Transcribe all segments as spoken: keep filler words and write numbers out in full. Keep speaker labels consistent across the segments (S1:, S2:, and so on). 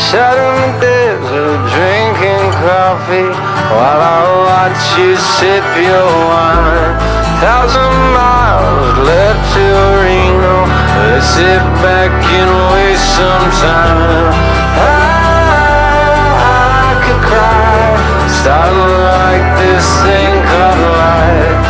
S1: Sat in the desert drinking coffee while I watch you sip your wine. Thousand miles left to Reno. Let's sit back and waste some time. I, I could cry, starting like this thing called life.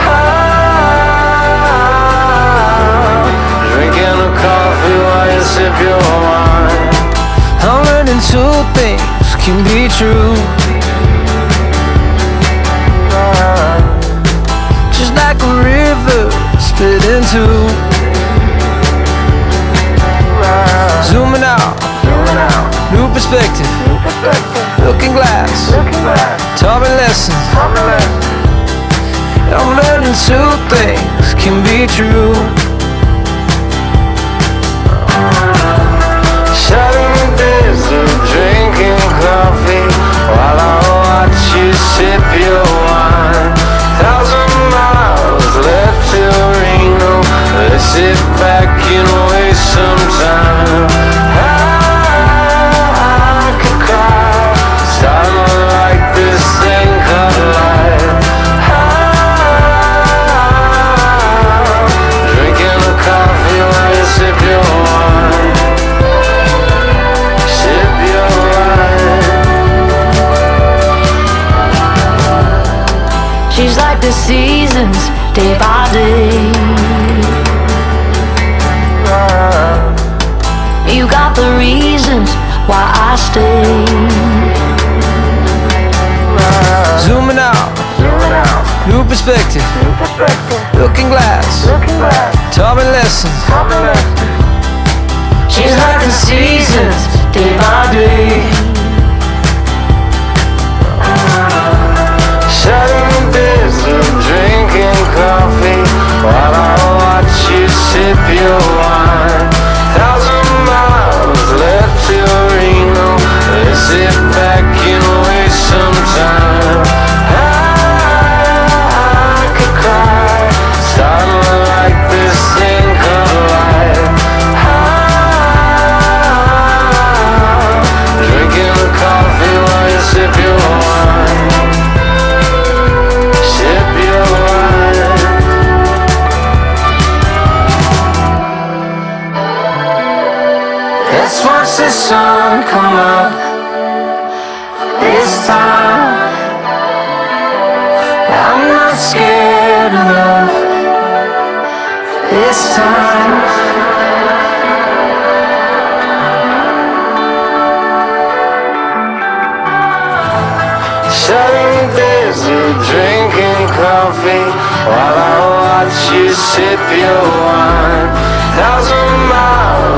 S1: I'm drinking a coffee while you sip your wine. I'm learning two things can be true. Just like a river split in two. Zooming out, new perspective. Looking glass, taught me lessons. I'm learning two things can be true. Sat in the desert drinking coffee while I watch you sip your wine. Thousand miles left to Reno. Let's sit back and waste some time. I, I could cry, starting like this thing called life. I'm drinking a coffee while you sip your wine. Sip your wine.
S2: She's like the seasons, day by day. You got the reasons why I stay.
S1: Zooming out, new perspective. Looking glass, taught me lessons.
S2: She's like the seasons, day by day.
S1: Sat in the desert drinking coffee while I watch you sip your wine. Thousand miles left to Reno. Let's sit back and waste some time. I, I could cry, starting like this thing called life. I'm drinking a coffee while you sip your wine. Sip your wine. Let's watch the sun come up this time. I'm not scared enough this time. Sat in the desert drinking coffee while I watch you sip your wine. Thousand miles